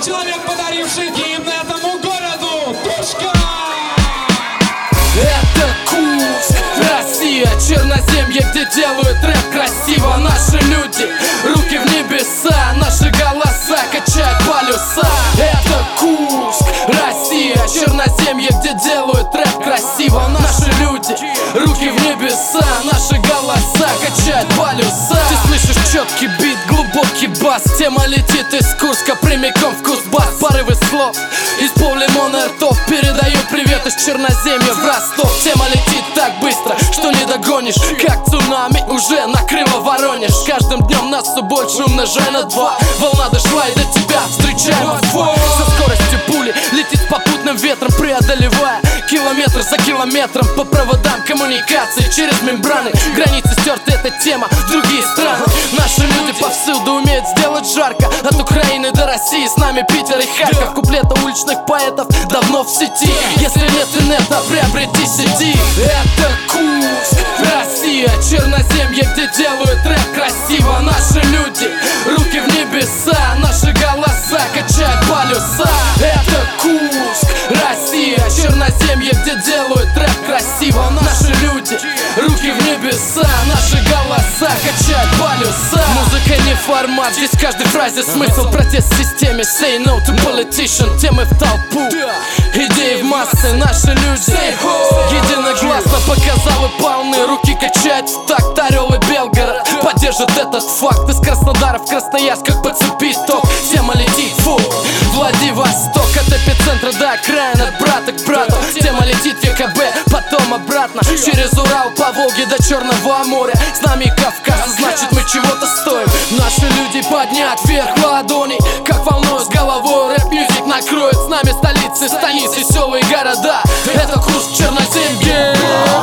человек, подаривший гимн этому городу, Тушка! Это Курск, Россия, Черноземье, где делают рэп красиво. Наши люди, руки в небеса, наши голоса качают полюса. Это Курск, Россия, Черноземье, где делают рэп красиво. Наши люди, руки в небеса, наши голоса качают полюса. Ты слышишь четкий бит, глубокий бас, тема летит из Курска прямиком в Кузбасс. Порывы слов из поллимона ртов, передаю привет из Черноземья в Ростов. Тема летит так быстро, что не догонишь, как цунами уже накрыло Воронеж. С каждым днем нас все больше умножай на 2. Волна дошла и до тебя встречаем отбой. Со скоростью пули летит с попутным ветром, преодолевая километр за километром по проводам коммуникации через мембраны. Границы стерты, эта тема в другие страны. Наши люди повсюду умеют сделать жарко, от Украины до России, с нами Питер и Харьков. Куплеты уличных поэтов давно в сети. Если нет инета, приобрети CD. Это Курск, Россия, Черноземье, где делают рэп красиво. Наши люди, руки в небеса, наши голоса качают полюса. Это Курск, Россия, Черноземье, где делают рэп красиво. Наши люди, руки в небеса, наши голоса качают полюса. Музыка не формат, здесь в каждой фразе смысл. Протест в системе, say no to politician. Темы в толпу, идеи в массы. Наши люди единогласно показал и полны. Руки качают в такт, Орел и Белгород поддержит этот факт. Из Краснодара в Красноярск, как по цепи ток. Тема летит, фу, Владивосток. От эпицентра до окраин, от брата к брату. Тема летит в ЕКБ, потом обратно через Урал, по Волге до Черного моря. С нами Кавказ, значит мы чего-то стоим. Наши люди поднят вверх ладони, как волной с головой. Рэп-мьюзик накроет, с нами столицы, станицы, веселые города. Это Курск, Черноземье.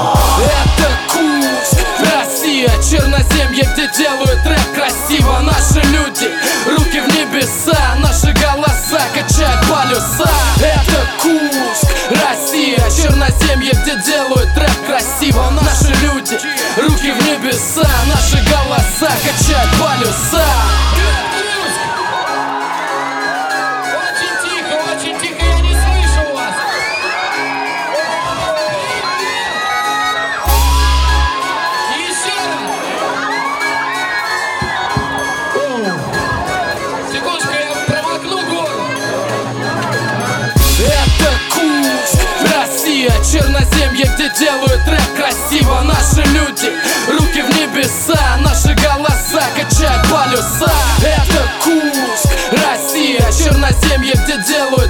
Это Курск, Россия, Черноземье, где делают рэп красиво. Наши люди, руки в небеса, наши голоса качают полюса. Это Курск, Россия, Черноземье, где делают рэп красиво. Наши люди, руки в небеса, наши голоса качают полюса. Очень тихо, я не слышу вас. Еще раз. Секундочку, я промокну горло. Это Курск, Россия, Черноземье, где делают рэп красиво. Наши люди, руки в небеса, наши голоса качают полюса. Это Курск, Россия, Черноземье, где делают